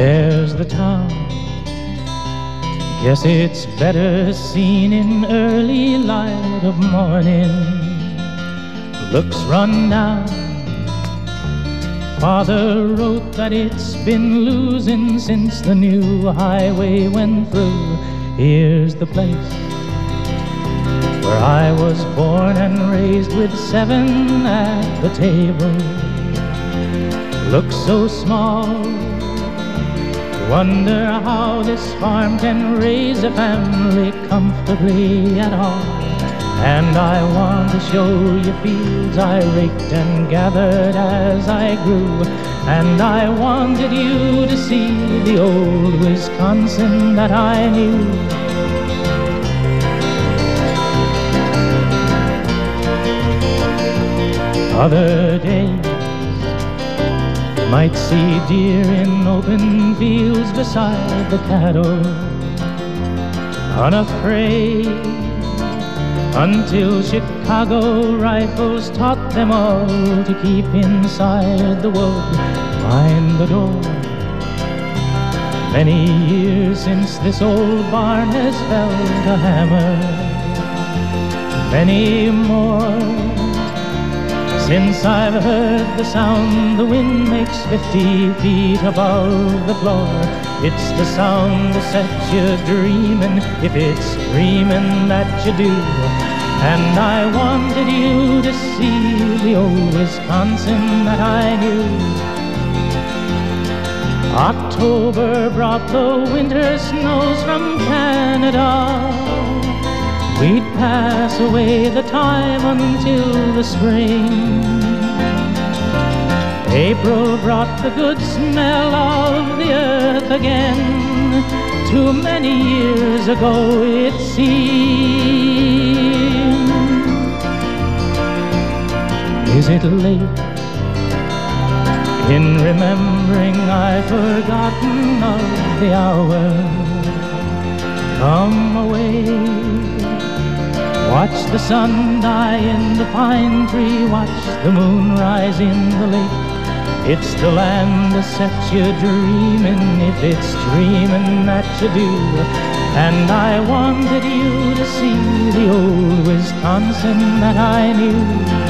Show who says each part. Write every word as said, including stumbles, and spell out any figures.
Speaker 1: There's the town. Guess it's better seen in early light of morning. Looks run down. Father wrote that it's been losing since the new highway went through. Here's the place where I was born and raised with seven at the table. Looks so small. Wonder how this farm can raise a family comfortably at all. And I want to show you fields I raked and gathered as I grew. And I wanted you to see the old Wisconsin that I knew. Other days might see deer in open fields beside the cattle, unafraid, until Chicago rifles taught them all to keep inside the wood, mind the door. Many years since this old barn has felt a hammer, many more since I've heard the sound the wind makes fifty feet above the floor. It's the sound that sets you dreaming, if it's dreaming that you do. And I wanted you to see the old Wisconsin that I knew. October brought the winter snows from Canada. We'd pass away the time until the spring. April brought the good smell of the earth again. Too many years ago it seemed. Is it late in remembering I've forgotten of the hour? Come away. Watch the sun die in the pine tree, watch the moon rise in the lake. It's the land that sets you dreaming, if it's dreaming that you do. And I wanted you to see the old Wisconsin that I knew.